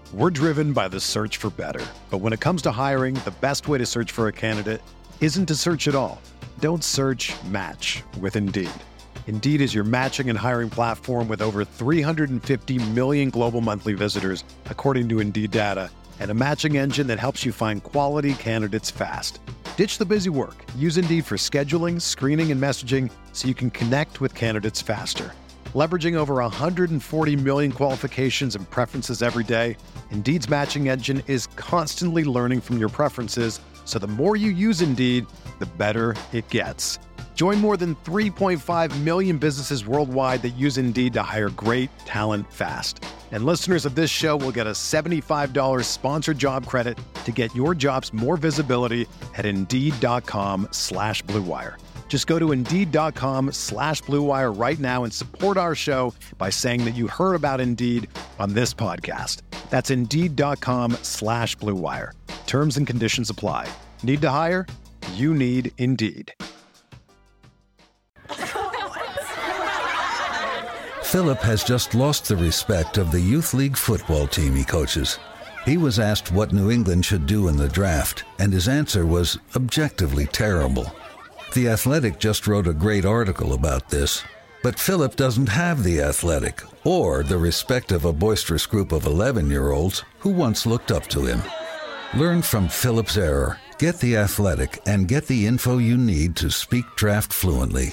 We're driven by the search for better. But when it comes to hiring, the best way to search for a candidate isn't to search at all. Don't search, match with Indeed. Indeed is your matching and hiring platform with over 350 million global monthly visitors, according to Indeed data, and a matching engine that helps you find quality candidates fast. Ditch the busy work. Use Indeed for scheduling, screening, and messaging so you can connect with candidates faster. Leveraging over 140 million qualifications and preferences every day, Indeed's matching engine is constantly learning from your preferences, so the more you use Indeed, the better it gets. Join more than 3.5 million businesses worldwide that use Indeed to hire great talent fast. And listeners of this show will get a $75 sponsored job credit to get your jobs more visibility at Indeed.com/Blue Wire. Just go to Indeed.com/Blue Wire right now and support our show by saying that you heard about Indeed on this podcast. That's Indeed.com/Blue Wire. Terms and conditions apply. Need to hire? You need Indeed. Philip has just lost the respect of the Youth League football team he coaches. He was asked what New England should do in the draft, and his answer was objectively terrible. The Athletic just wrote a great article about this, but Philip doesn't have The Athletic or the respect of a boisterous group of 11-year-olds who once looked up to him. Learn from Philip's error, get The Athletic, and get the info you need to speak draft fluently.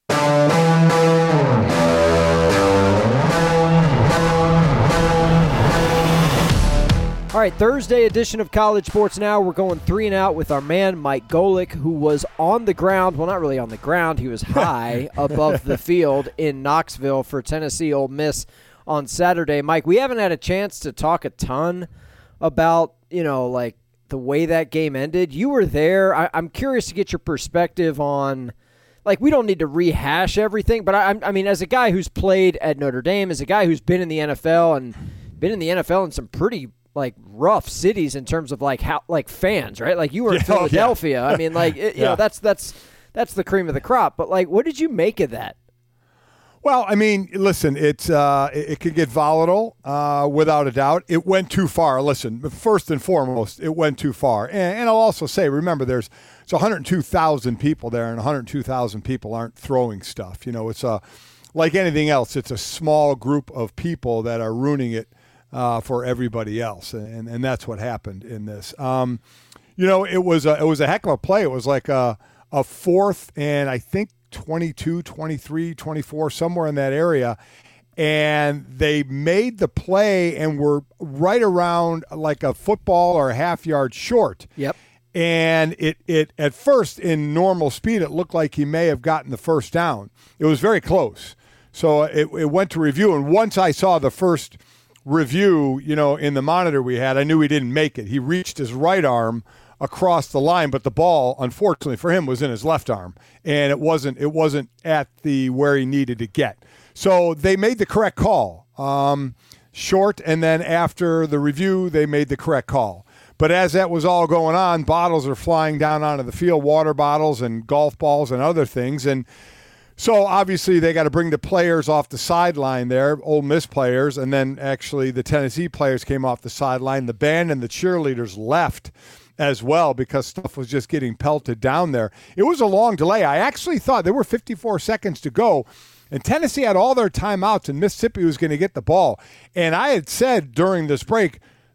All right, Thursday edition of College Sports Now. We're going 3 and out with our man Mike Golic, who was on the ground. Well, not really on the ground. He was high above the field in Knoxville for Tennessee Ole Miss on Saturday. Mike, we haven't had a chance to talk a ton about, like the way that game ended. You were there. I'm curious to get your perspective on, like, we don't need to rehash everything, but I mean, as a guy who's played at Notre Dame, as a guy who's been in the NFL and been in the NFL in some pretty rough cities in terms of how fans, right? Like you were in Philadelphia. I mean, that's the cream of the crop. But what did you make of that? Well, I mean, listen, it could get volatile without a doubt. It went too far. Listen, first and foremost, it went too far. And I'll also say, remember, there's 102,000 people there, and 102,000 people aren't throwing stuff. It's like anything else. It's a small group of people that are ruining it for everybody else, and that's what happened in this. It was a heck of a play. It was like a 4th and I think 22, 23, 24, somewhere in that area, and they made the play and were right around like a football or a half yard short. Yep. And it at first in normal speed, it looked like he may have gotten the first down. It was very close. So it went to review, and once I saw the first review, in the monitor we had, I knew he didn't make it. He reached his right arm across the line, but the ball, unfortunately for him, was in his left arm, and it wasn't at the where he needed to get. So they made the correct call, short, and then after the review, they made the correct call. But as that was all going on, bottles are flying down onto the field, water bottles and golf balls and other things, and so obviously they got to bring the players off the sideline there, Ole Miss players, and then actually the Tennessee players came off the sideline. The band and the cheerleaders left as well because stuff was just getting pelted down there. It was a long delay. I actually thought there were 54 seconds to go, and Tennessee had all their timeouts, and Mississippi was going to get the ball. And I had said during this break,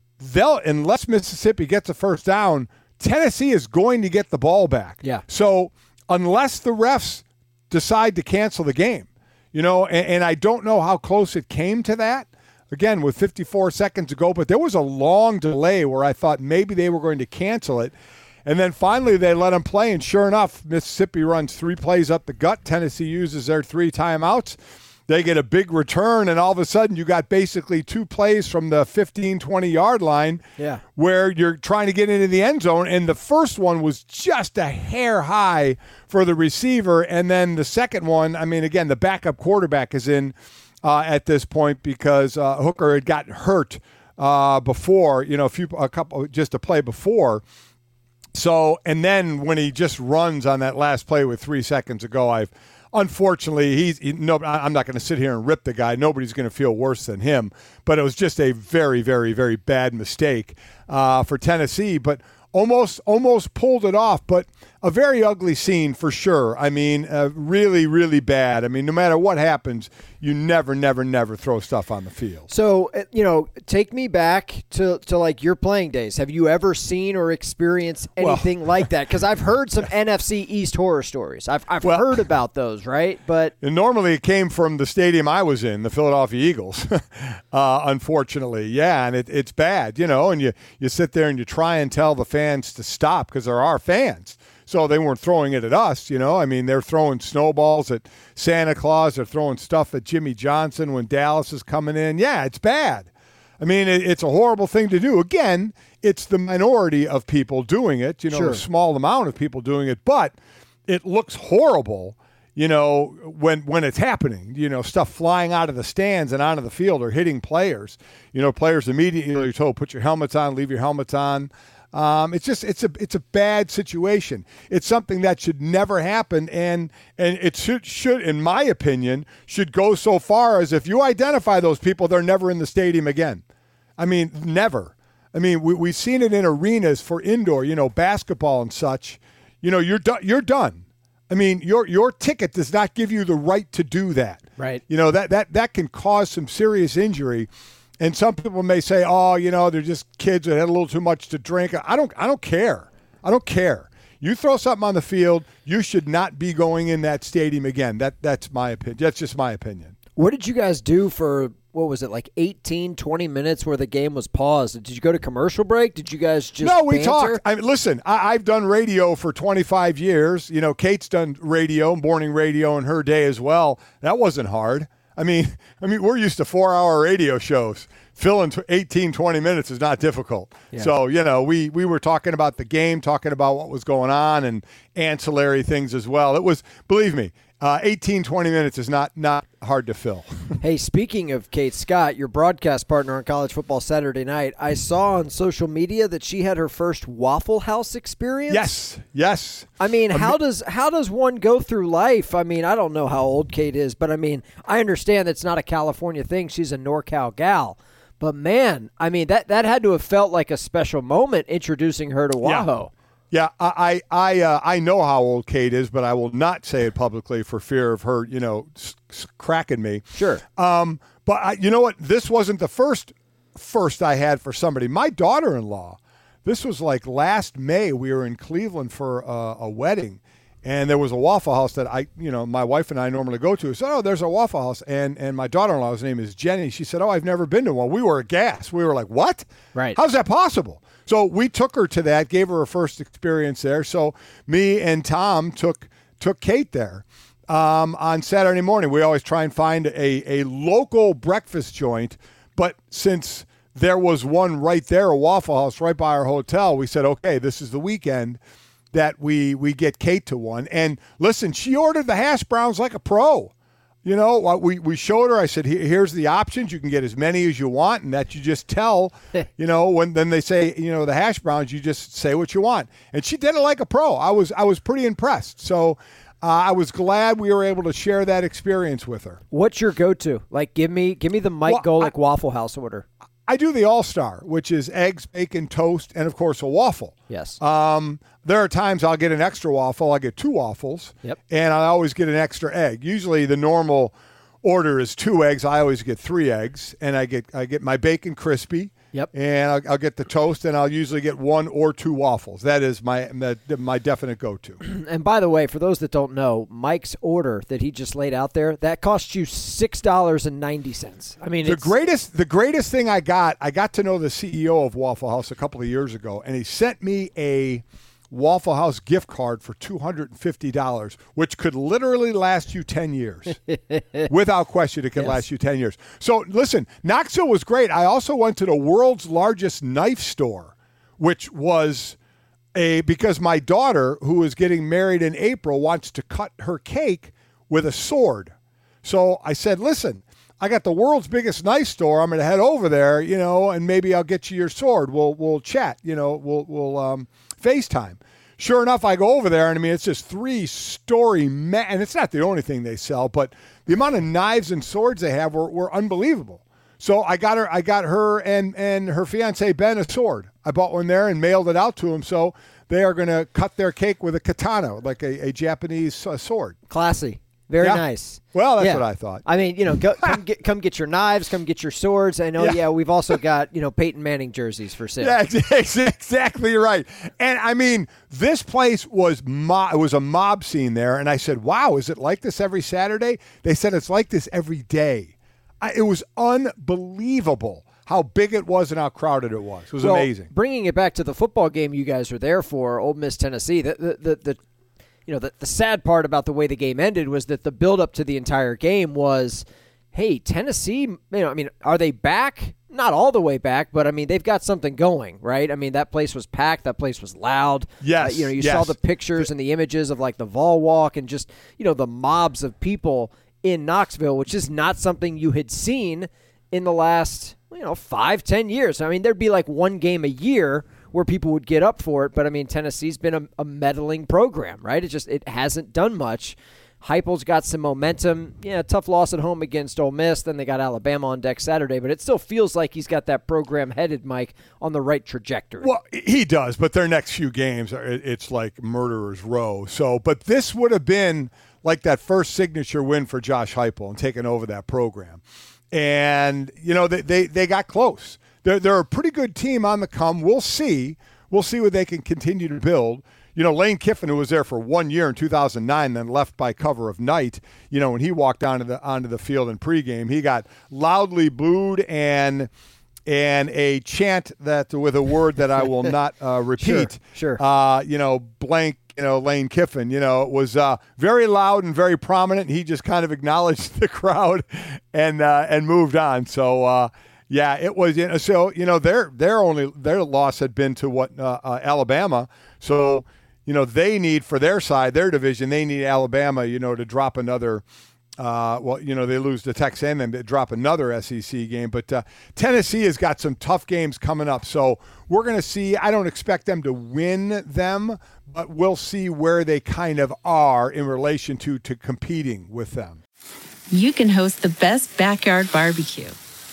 unless Mississippi gets a first down, Tennessee is going to get the ball back. Yeah. So unless the refs decide to cancel the game, and I don't know how close it came to that, again, with 54 seconds to go, but there was a long delay where I thought maybe they were going to cancel it, and then finally they let them play, and sure enough, Mississippi runs 3 plays up the gut, Tennessee uses their 3 timeouts, they get a big return, and all of a sudden you got basically 2 plays from the 15, 20-yard line where you're trying to get into the end zone, and the first one was just a hair high for the receiver, and then the second one, I mean, again, the backup quarterback is in at this point because Hooker had gotten hurt before, just a play before. So, and then when he just runs on that last play with 3 seconds to go, unfortunately, I'm not going to sit here and rip the guy. Nobody's going to feel worse than him. But it was just a very, very, very bad mistake for Tennessee. But almost pulled it off. But a very ugly scene for sure. I mean, really, really bad. I mean, no matter what happens, you never, never, never throw stuff on the field. So, take me back to like your playing days. Have you ever seen or experienced anything like that? Because I've heard some NFC East horror stories. I've heard about those, right? But normally it came from the stadium I was in, the Philadelphia Eagles, unfortunately. Yeah, and it's bad, and you sit there and you try and tell the fans to stop because there are fans. So they weren't throwing it at us, I mean, they're throwing snowballs at Santa Claus. They're throwing stuff at Jimmy Johnson when Dallas is coming in. Yeah, it's bad. I mean, it's a horrible thing to do. Again, it's the minority of people doing it, Sure. A small amount of people doing it. But it looks horrible, when it's happening. Stuff flying out of the stands and onto the field or hitting players. Players immediately are told, put your helmets on, leave your helmets on. It's a bad situation. It's something that should never happen, and it should, in my opinion, should go so far as if you identify those people, they're never in the stadium again. I mean, never. I mean, we've seen it in arenas for indoor, basketball and such. You're done. I mean, your ticket does not give you the right to do that. Right. That can cause some serious injury. And some people may say, they're just kids that had a little too much to drink. I don't care. I don't care. You throw something on the field, you should not be going in that stadium again. That's my opinion. That's just my opinion. What did you guys do for, what was it, like 18, 20 minutes where the game was paused? Did you go to commercial break? Did you guys just No, we banter? talked. I mean, listen, I've done radio for 25 years. Kate's done radio, morning radio in her day as well. That wasn't hard. I mean, we're used to 4-hour radio shows. Filling 18, 20 minutes is not difficult. Yeah. So, we were talking about the game, talking about what was going on and ancillary things as well. It was, believe me, 18, 20 minutes is not hard to fill. Hey, speaking of Kate Scott, your broadcast partner on College Football Saturday Night, I saw on social media that she had her first Waffle House experience. Yes. I mean, how does one go through life? I mean, I don't know how old Kate is, but I mean, I understand it's not a California thing. She's a NorCal gal. But man, I mean, that had to have felt like a special moment introducing her to Waho. Yeah, I know how old Kate is, but I will not say it publicly for fear of her, cracking me. Sure. But you know what? This wasn't the first I had for somebody. My daughter-in-law, this was like last May. We were in Cleveland for a wedding, and there was a Waffle House that my wife and I normally go to. So, there's a Waffle House, and my daughter-in-law's name is Jenny. She said, I've never been to one. We were aghast. We were like, what? Right. How's that possible? So we took her to that, gave her first experience there. So me and Tom took Kate there on Saturday morning. We always try and find a local breakfast joint, but since there was one right there, a Waffle House right by our hotel, we said, okay, this is the weekend that we get Kate to one. And listen, she ordered the hash browns like a pro. We showed her. I said, here's the options. You can get as many as you want, and that you just tell, when then they say, the hash browns, you just say what you want. And she did it like a pro. I was pretty impressed. So I was glad we were able to share that experience with her. What's your go-to? Like, give me the Mike Golick Waffle House order. I do the All-Star, which is eggs, bacon, toast, and, of course, a waffle. Yes. There are times I'll get an extra waffle. I get 2 waffles. Yep. And I always get an extra egg. Usually the normal order is 2 eggs. I always get 3 eggs. And I get my bacon crispy. Yep. And I'll get the toast, and I'll usually get 1 or 2 waffles. That is my definite go-to. And by the way, for those that don't know, Mike's order that he just laid out there, that cost you $6.90. I mean, the greatest thing I got to know the CEO of Waffle House a couple of years ago, and he sent me a Waffle House gift card for $250, which could literally last you 10 years. Without question, it can last you 10 years. So listen, Knoxville was great. I also went to the world's largest knife store, which was because my daughter, who is getting married in April, wants to cut her cake with a sword. So I said, listen, I got the world's biggest knife store. I'm going to head over there, and maybe I'll get you your sword. We'll chat, we'll FaceTime. sure enough, I go over there, and I mean, it's just 3-story, and it's not the only thing they sell, but the amount of knives and swords they have were unbelievable. So I got her and her fiance Ben a sword. I bought one there and mailed it out to them. So they are going to cut their cake with a katana, like a Japanese sword. Classy. Very nice. Well, that's what I thought. I mean, come get your knives, come get your swords. And we've also got, Peyton Manning jerseys for sale. Yeah, exactly right. And I mean, this place was it was a mob scene there. And I said, wow, is it like this every Saturday? They said it's like this every day. It was unbelievable how big it was and how crowded it was. It was amazing. Bringing it back to the football game you guys were there for, Ole Miss, Tennessee, the sad part about the way the game ended was that the build-up to the entire game was, hey, Tennessee, are they back? Not all the way back, but, they've got something going, right? That place was packed. That place was loud. Yes. You saw the pictures and the images of, the Vol Walk and just, the mobs of people in Knoxville, which is not something you had seen in the last, 5-10 years. There'd be one game a year where people would get up for it, but Tennessee's been a meddling program, right? It hasn't done much. Heupel's got some momentum. Yeah, tough loss at home against Ole Miss. Then they got Alabama on deck Saturday, but it still feels like he's got that program headed, Mike, on the right trajectory. Well, he does, but their next few games, it's like murderer's row. So, but this would have been like that first signature win for Josh Heupel and taking over that program. And, they got close. They're a pretty good team on the come. We'll see what they can continue to build. Lane Kiffin, who was there for 1 year in 2009, then left by cover of night, when he walked onto the field in pregame, he got loudly booed and a chant that with a word that I will not repeat. Sure. Blank. Lane Kiffin, it was very loud and very prominent. He just kind of acknowledged the crowd and moved on. So, it was, so, their loss had been to Alabama. So, they need for their side, their division, they need Alabama, to drop another, they lose to Texas and then drop another SEC game. But Tennessee has got some tough games coming up. So we're going to see. I don't expect them to win them, but we'll see where they kind of are in relation to competing with them. You can host the best backyard barbecue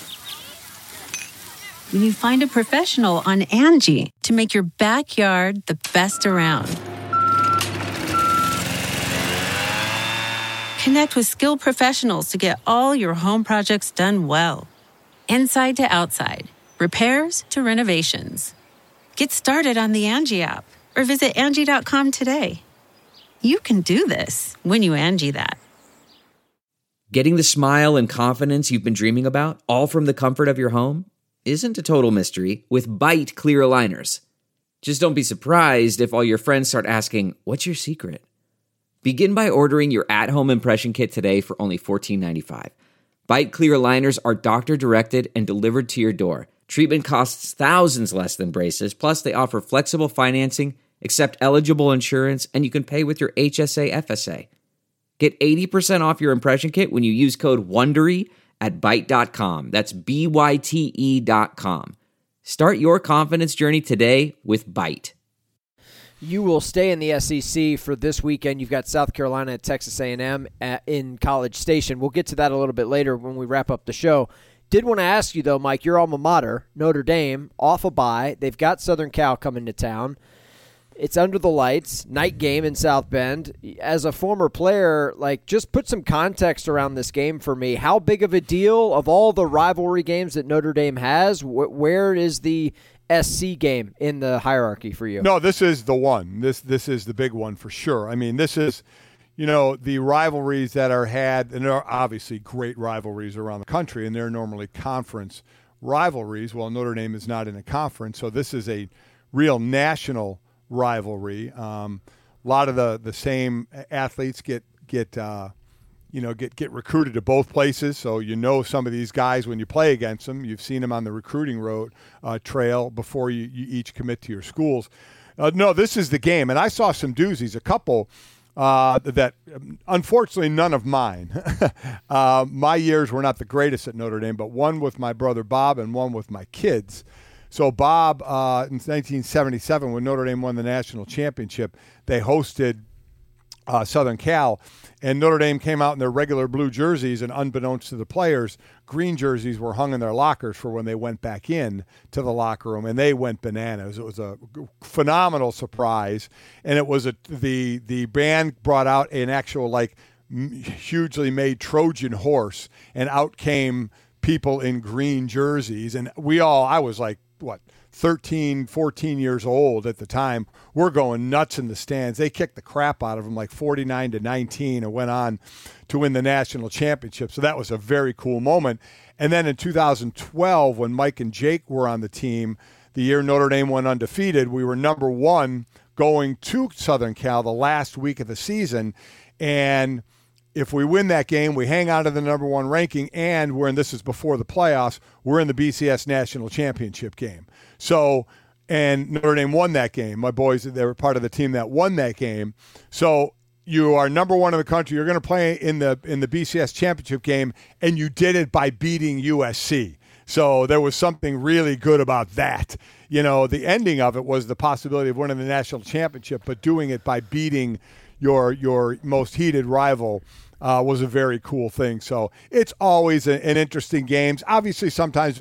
when you find a professional on Angie to make your backyard the best around. Connect with skilled professionals to get all your home projects done well. Inside to outside, repairs to renovations. Get started on the Angie app or visit Angie.com today. You can do this when you Angie that. Getting the smile and confidence you've been dreaming about, all from the comfort of your home, isn't a total mystery with Byte clear aligners. Just don't be surprised if all your friends start asking, "What's your secret?" Begin by ordering your at-home impression kit today for only $14.95. Byte clear aligners are doctor-directed and delivered to your door. Treatment costs thousands less than braces, plus they offer flexible financing, accept eligible insurance, and you can pay with your HSA FSA. Get 80% off your impression kit when you use code WONDERY at Byte.com. That's BYTE.com. Start your confidence journey today with Byte. You will stay in the SEC for this weekend. You've got South Carolina and Texas A&M in College Station. We'll get to that a little bit later when we wrap up the show. Did want to ask you, though, Mike, your alma mater, Notre Dame, off a bye. They've got Southern Cal coming to town. It's under the lights, night game in South Bend. As a former player, just put some context around this game for me. How big of a deal of all the rivalry games that Notre Dame has? Where is the SC game in the hierarchy for you? No, this is the one. This is the big one for sure. This is, the rivalries that are had, and there are obviously great rivalries around the country, and they're normally conference rivalries. Well, Notre Dame is not in a conference, so this is a real national rivalry. A lot of the same athletes get recruited to both places. So some of these guys when you play against them. You've seen them on the recruiting road trail before you each commit to your schools. No, this is the game, and I saw some doozies. A couple that unfortunately none of mine. My years were not the greatest at Notre Dame, but one with my brother Bob and one with my kids. So Bob, in 1977, when Notre Dame won the national championship, they hosted Southern Cal, and Notre Dame came out in their regular blue jerseys, and unbeknownst to the players, green jerseys were hung in their lockers for when they went back in to the locker room, and they went bananas. It was a phenomenal surprise, and it was the band brought out an actual hugely made Trojan horse, and out came people in green jerseys, and I was 13, 14 years old at the time. We're going nuts in the stands. They kicked the crap out of them 49-19 and went on to win the national championship. So that was a very cool moment. And then in 2012, when Mike and Jake were on the team, the year Notre Dame went undefeated, we were number 1 going to Southern Cal the last week of the season. And if we win that game, we hang on to the number 1 ranking, and this is before the playoffs, we're in the BCS national championship game. So, and Notre Dame won that game. My boys, they were part of the team that won that game. So you are number 1 in the country. You're going to play in the BCS championship game, and you did it by beating USC. So there was something really good about that. The ending of it was the possibility of winning the national championship, but doing it by beating your most heated rival was a very cool thing. So it's always an interesting game. Obviously, sometimes,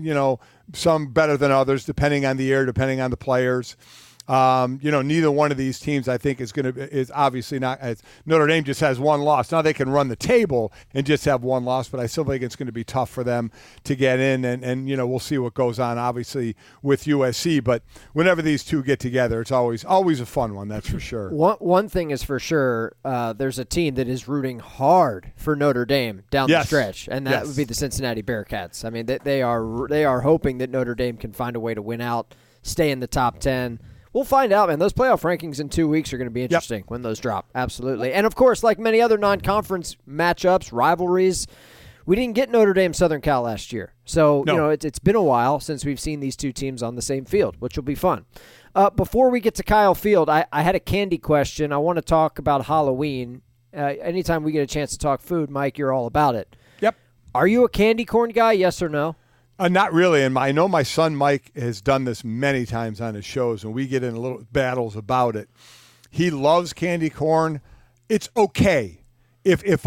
some better than others, depending on the year, depending on the players. Neither one of these teams, I think, is obviously not. Notre Dame just has 1 loss. Now they can run the table and just have 1 loss, but I still think it's going to be tough for them to get in. And we'll see what goes on, obviously, with USC. But whenever these two get together, it's always a fun one. That's for sure. One thing is for sure. There's a team that is rooting hard for Notre Dame down the stretch, and that would be the Cincinnati Bearcats. I mean, they are hoping that Notre Dame can find a way to win out, stay in the top 10. We'll find out, man. Those playoff rankings in 2 weeks are going to be interesting when those drop. Absolutely. And, of course, like many other non-conference matchups, rivalries, we didn't get Notre Dame Southern Cal last year. So, it's been a while since we've seen these two teams on the same field, which will be fun. Before we get to Kyle Field, I had a candy question. I want to talk about Halloween. Anytime we get a chance to talk food, Mike, you're all about it. Yep. Are you a candy corn guy, yes or no? Not really, and I know my son Mike has done this many times on his shows, and we get in little battles about it. He loves candy corn. It's okay if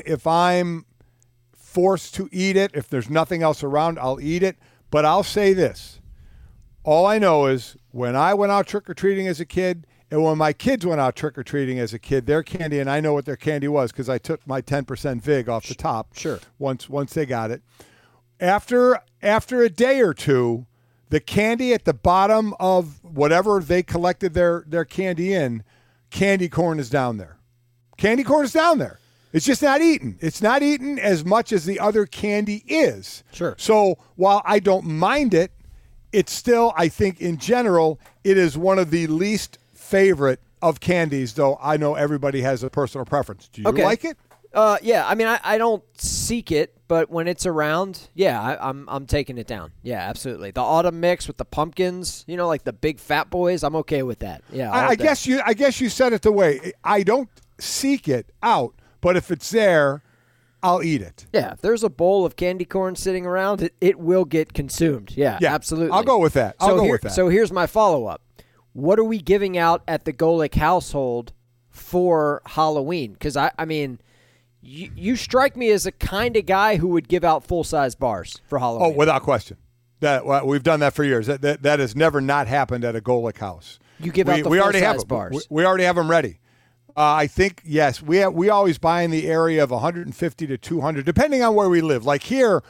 I'm forced to eat it. If there's nothing else around, I'll eat it. But I'll say this: all I know is when I went out trick or treating as a kid, and when my kids went out trick or treating as a kid, their candy, and I know what their candy was because I took my 10% Vig off the top. Sure. Once they got it. After a day or two, the candy at the bottom of whatever they collected their candy in, candy corn is down there. Candy corn is down there. It's just not eaten. It's not eaten as much as the other candy is. Sure. So while I don't mind it, it's still, I think in general, it is one of the least favorite of candies, though I know everybody has a personal preference. Do you like it? Yeah, I mean, I don't seek it, but when it's around, I'm taking it down. Yeah, absolutely. The autumn mix with the pumpkins, like the big fat boys, I'm okay with that. Yeah, I guess you said it the way I don't seek it out, but if it's there, I'll eat it. Yeah, if there's a bowl of candy corn sitting around, it will get consumed. Yeah, absolutely. I'll go with that. So here's my follow-up. What are we giving out at the Golick household for Halloween? Because, I mean, you strike me as a kind of guy who would give out full-size bars for Halloween. Oh, without question. We've done that for years. That has never not happened at a Golick house. You give out the full-size bars. We already have them ready. I think, yes, we always buy in the area of 150 to 200, depending on where we live. Like here,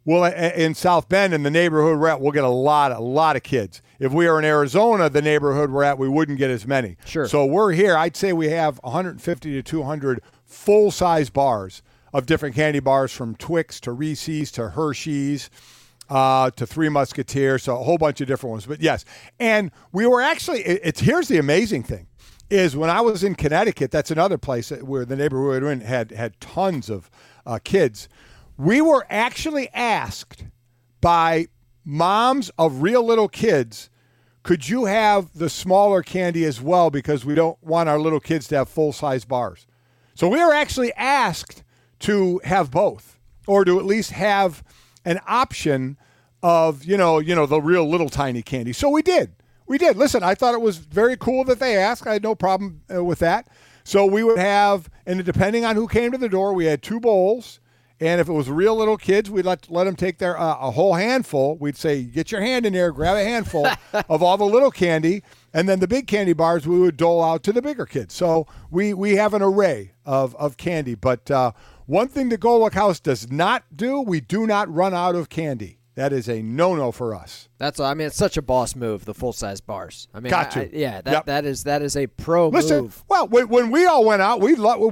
in South Bend, in the neighborhood we're at, we'll get a lot of kids. If we are in Arizona, the neighborhood we're at, we wouldn't get as many. Sure. So we're here. I'd say we have 150 to 200 full-size bars of different candy bars, from Twix to Reese's to Hershey's to Three Musketeers, so a whole bunch of different ones. But yes, and we were actually, here's the amazing thing, is when I was in Connecticut, that's another place where the neighborhood we're in had tons of kids. We were actually asked by moms of real little kids, could you have the smaller candy as well, because we don't want our little kids to have full-size bars. So we were actually asked to have both, or to at least have an option of, the real little tiny candy. So we did. Listen, I thought it was very cool that they asked. I had no problem with that. So we would have, and depending on who came to the door, we had 2 bowls. And if it was real little kids, we'd let them take their a whole handful. We'd say, get your hand in there, grab a handful of all the little candy. And then the big candy bars we would dole out to the bigger kids. So we have an array of candy. But one thing the Golick House does not do, we do not run out of candy. That is a no-no for us. It's such a boss move, the full-size bars. Got to. That is a pro move. Well, when we all went out,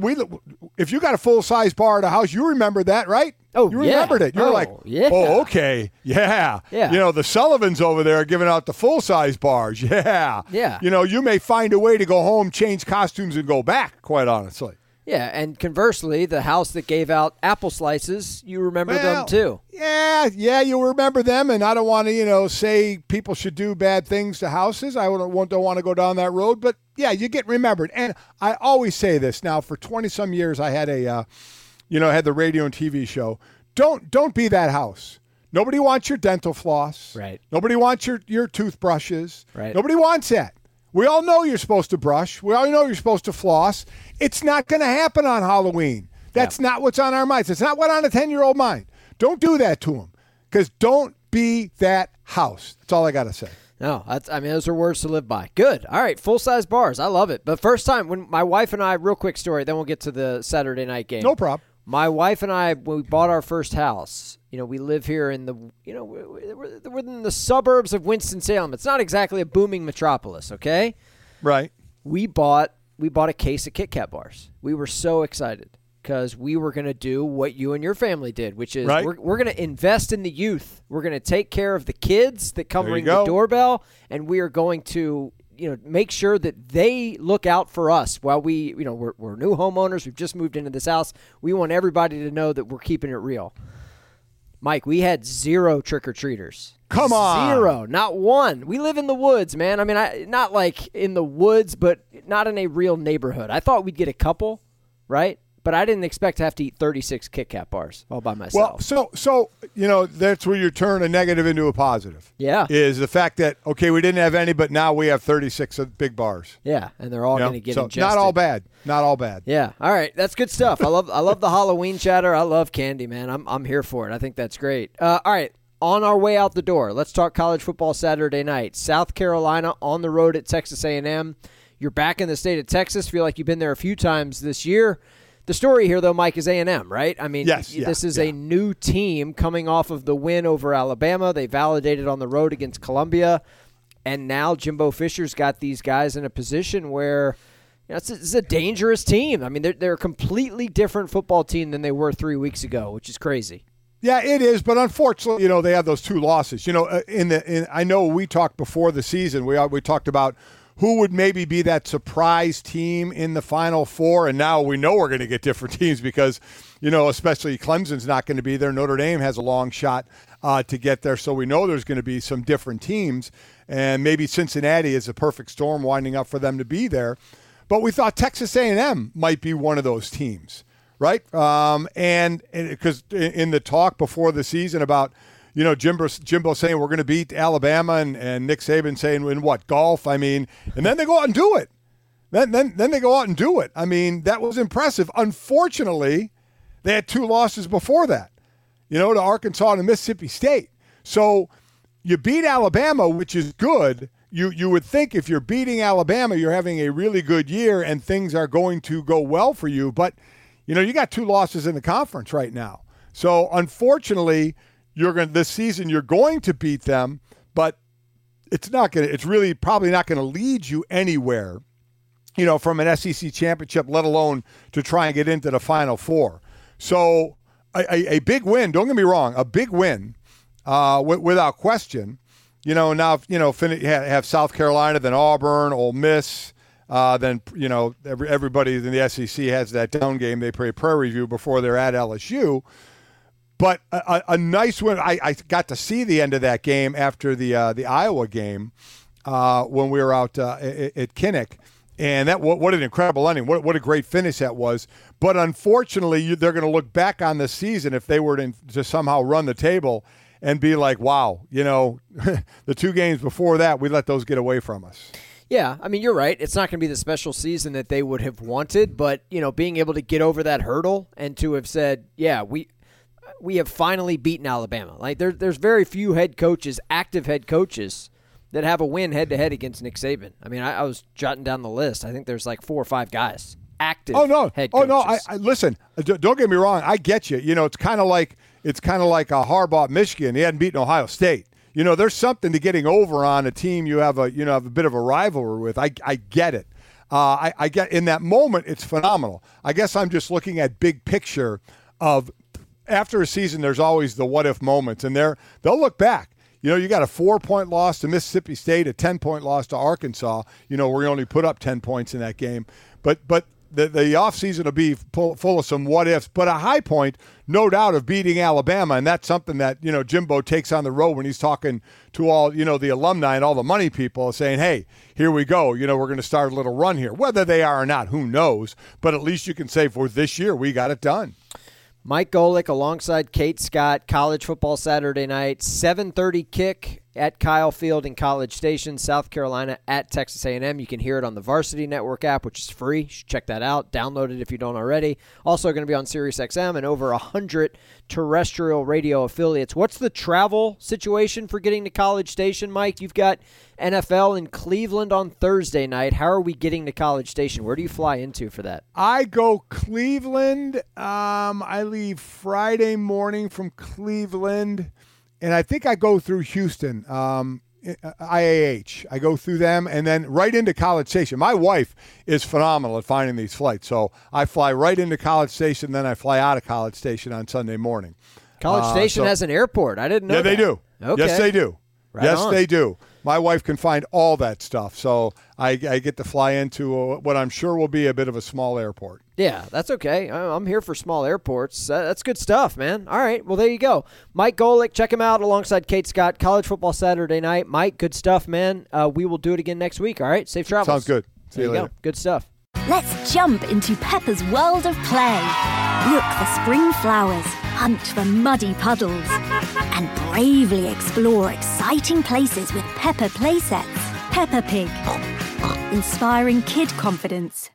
if you got a full-size bar at a house, you remember that, right? Oh, you remembered it. You're like, yeah. Oh, okay, yeah. The Sullivans over there are giving out the full-size bars. Yeah. You may find a way to go home, change costumes, and go back. Quite honestly. Yeah, and conversely, the house that gave out apple slices, you remember them too. Yeah, you remember them, and I don't want to, say people should do bad things to houses. I don't want to go down that road, but yeah, you get remembered. And I always say this now. For 20-some years, I had had the radio and TV show. Don't be that house. Nobody wants your dental floss. Right. Nobody wants your toothbrushes. Right. Nobody wants that. We all know you're supposed to brush. We all know you're supposed to floss. It's not going to happen on Halloween. That's not what's on our minds. It's not what's on a 10-year-old mind. Don't do that to them, because don't be that house. That's all I got to say. No, those are words to live by. Good. All right, full-size bars. I love it. But first time, when my wife and I, real quick story, then we'll get to the Saturday night game. No problem. My wife and I, when we bought our first house, we live here in we're in the suburbs of Winston-Salem. It's not exactly a booming metropolis, okay? Right. We bought a case of Kit Kat bars. We were so excited because we were going to do what you and your family did, which is we're going to invest in the youth. We're going to take care of the kids that come ring the doorbell, and we are going to make sure that they look out for us while we're new homeowners. We've just moved into this house. We want everybody to know that we're keeping it real. Mike, we had 0 trick-or-treaters. Come on. 0, not one. We live in the woods, man. Not like in the woods, but not in a real neighborhood. I thought we'd get a couple, right? But I didn't expect to have to eat 36 Kit Kat bars all by myself. Well, so that's where you turn a negative into a positive. Yeah. Is the fact that, okay, we didn't have any, but now we have 36 big bars. Yeah, and they're all going to get ingested. Not all bad. Not all bad. Yeah. All right. That's good stuff. I love the Halloween chatter. I love candy, man. I'm here for it. I think that's great. All right. On our way out the door, let's talk college football Saturday night. South Carolina on the road at Texas A&M. You're back in the state of Texas. Feel like you've been there a few times this year. The story here, though, Mike, is A&M, right? Yes, this is a new team coming off of the win over Alabama. They validated on the road against Columbia. And now Jimbo Fisher's got these guys in a position where it's a dangerous team. They're a completely different football team than they were 3 weeks ago, which is crazy. Yeah, it is. But unfortunately, they have those 2 losses. I know we talked before the season. We talked about who would maybe be that surprise team in the Final Four, and now we know we're going to get different teams because, especially Clemson's not going to be there. Notre Dame has a long shot to get there, so we know there's going to be some different teams, and maybe Cincinnati is a perfect storm winding up for them to be there. But we thought Texas A&M might be one of those teams, right? And because in the talk before the season about Jimbo saying we're going to beat Alabama and Nick Saban saying in what, golf? And then they go out and do it. Then they go out and do it. That was impressive. Unfortunately, they had 2 losses before that, to Arkansas and Mississippi State. So you beat Alabama, which is good. You would think if you're beating Alabama, you're having a really good year and things are going to go well for you. But, you got 2 losses in the conference right now. So unfortunately, this season you're going to beat them, but it's really probably not going to lead you anywhere, from an SEC championship, let alone to try and get into the Final Four. So a big win, don't get me wrong, a big win without question. Now, have South Carolina, then Auburn, Ole Miss, then, everybody in the SEC has that down game. They play Prairie View before they're at LSU. But a nice win. I got to see the end of that game after the Iowa game when we were out at Kinnick. And what an incredible ending. What a great finish that was. But unfortunately, they're going to look back on the season if they were to somehow run the table and be like, wow, the 2 games before that, we let those get away from us. Yeah, I mean, you're right. It's not going to be the special season that they would have wanted, but, being able to get over that hurdle and to have said, yeah, we have finally beaten Alabama. Like, there's very few head coaches, active head coaches, that have a win head-to-head against Nick Saban. I mean, I was jotting down the list. I think there's like 4 or 5 guys, active head coaches. Oh, no, I listen, don't get me wrong. I get you. It's kind of like a Harbaugh at Michigan. He hadn't beaten Ohio State. There's something to getting over on a team you have a bit of a rivalry with. I get it. I get in that moment, it's phenomenal. I guess I'm just looking at big picture of after a season, there's always the what-if moments, and they'll look back. You got a 4-point loss to Mississippi State, a 10-point loss to Arkansas. We only put up 10 points in that game. But the offseason will be full of some what-ifs. But a high point, no doubt, of beating Alabama, and that's something that, Jimbo takes on the road when he's talking to all, the alumni and all the money people, saying, hey, here we go. We're going to start a little run here. Whether they are or not, who knows? But at least you can say for this year, we got it done. Mike Golic alongside Kate Scott, College Football Saturday night, 7:30 kick at Kyle Field in College Station, South Carolina at Texas A&M. You can hear it on the Varsity Network app, which is free. You should check that out. Download it if you don't already. Also going to be on SiriusXM and over 100 terrestrial radio affiliates. What's the travel situation for getting to College Station, Mike? You've got NFL in Cleveland on Thursday night. How are we getting to College Station? Where do you fly into for that? I go Cleveland. I leave Friday morning from Cleveland. And I think I go through Houston, IAH. I go through them and then right into College Station. My wife is phenomenal at finding these flights. So I fly right into College Station, then I fly out of College Station on Sunday morning. College Station has an airport. I didn't know that. Yeah, they do. Okay. Yes, they do. Right they do. My wife can find all that stuff. So I get to fly into what I'm sure will be a bit of a small airport. Yeah, that's okay. I'm here for small airports. That's good stuff, man. All right, well, there you go. Mike Golic, check him out alongside Kate Scott. College Football Saturday night. Mike, good stuff, man. We will do it again next week, all right? Safe travels. Sounds good. See you later. Go. Good stuff. Let's jump into Peppa's world of play. Look for spring flowers, hunt for muddy puddles, and bravely explore exciting places with Peppa playsets. Peppa Pig, inspiring kid confidence.